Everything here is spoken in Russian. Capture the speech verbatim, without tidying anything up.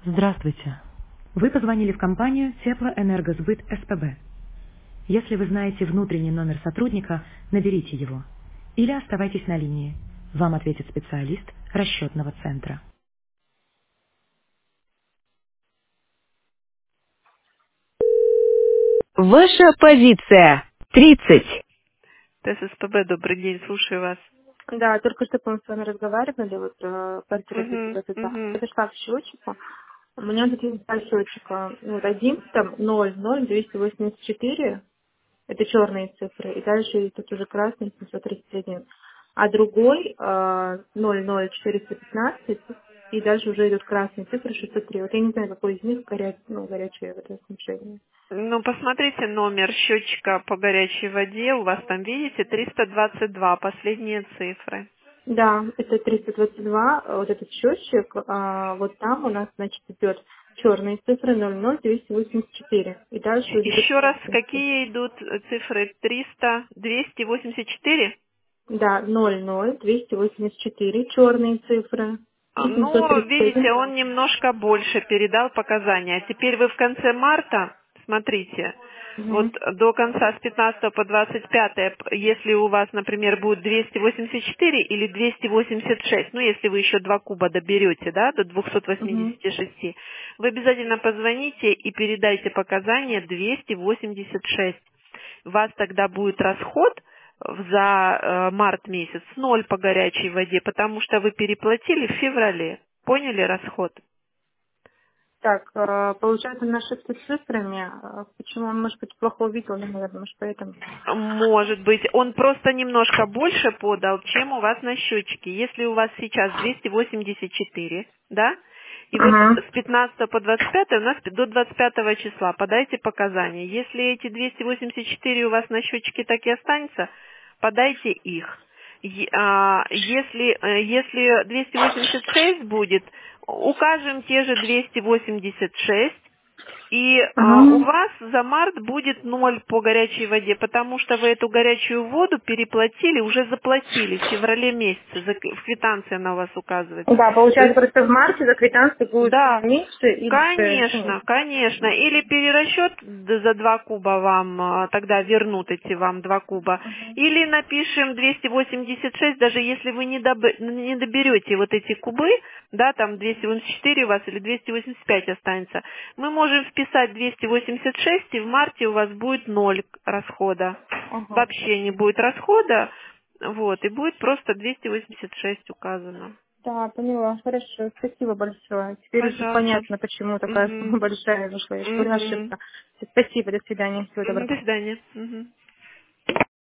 Здравствуйте. Вы позвонили в компанию Теплоэнергосбыт СПБ. Если вы знаете внутренний номер сотрудника, наберите его. Или оставайтесь на линии. Вам ответит специалист расчетного центра. Ваша позиция. тридцать. ТССПБ, добрый день, слушаю вас. Да, только что мы с вами разговаривали вот про квартиру Угу, двести двадцать два. угу. Подошла к счетчику. У меня тут есть два счетчика. Ну, Вот один там ноль ноль двести восемьдесят четыре. Это черные цифры. И дальше тут уже красный семьсот тридцать один. А другой э, ноль ноль четыреста пятнадцать. И дальше уже идут красные цифры шестьсот три. Вот я не знаю, какой из них горя... ну, горячее в этом отношении. Ну, посмотрите номер счетчика по горячей воде. У вас там, видите, триста двадцать два, последние цифры. Да, это триста двадцать два, э, вот этот счетчик, а, вот там у нас, значит, идет черные цифры ноль ноль двести восемьдесят четыре. И дальше уже идут Еще раз, красные цифры. какие идут цифры? триста, двести восемьдесят четыре? Да, ноль ноль двести восемьдесят четыре, черные цифры. И семьсот Ну, тридцать один видите, он красные. немножко больше передал показания. А теперь вы в конце марта, смотрите, вот Угу. до конца с пятнадцатого по двадцать пятое, п- если у вас, например, будет двести восемьдесят четыре или двести восемьдесят шесть, ну, если вы еще два куба доберете, да, до двухсот Угу. восьмидесяти шести, вы обязательно позвоните и передайте показания двести восемьдесят шесть. У вас тогда будет расход в- за э, март месяц ноль по горячей воде, потому что вы переплатили в феврале. Поняли расход? Так, э, получается, на ошибки с цифрами. э, Почему он, может быть, плохо увидел, наверное, может, поэтому. Может быть, он просто немножко больше подал, чем у вас на счетчике. Если у вас сейчас двести восемьдесят четыре, да, и вот Ага. с пятнадцатого по двадцать пятое у нас до двадцать пятого числа подайте показания. Если эти двести восемьдесят четыре у вас на счетчике так и останется, подайте их. Е- а, Если, э, если двести восемьдесят шесть будет, укажем те же двести восемьдесят шесть, и а, у Ага. вас за март будет ноль по горячей воде, потому что вы эту горячую воду переплатили, уже заплатили в феврале месяце, за- в квитанции она у вас указывается. Да, То получается, есть, просто в марте за квитанции будет да, меньше или же, ну, конечно, конечно. Или перерасчет д- за два куба вам, а, тогда вернут эти вам два куба. Или напишем двести восемьдесят шесть, даже если вы не, добы- не доберете вот эти кубы, да, там двести восемьдесят четыре у вас или двести восемьдесят пять останется, мы можем вписать двести восемьдесят шесть, и в марте у вас будет ноль расхода. ага. Вообще не будет расхода, вот, и будет просто двести восемьдесят шесть указано. Да, поняла. Хорошо. Спасибо большое. Теперь уже Пожалуйста. понятно, почему такая Мгм. сумма большая вышла. Я что ли Мгм. ошибка. Спасибо. До свидания. Всего Мгм. доброго. До свидания. Мгм.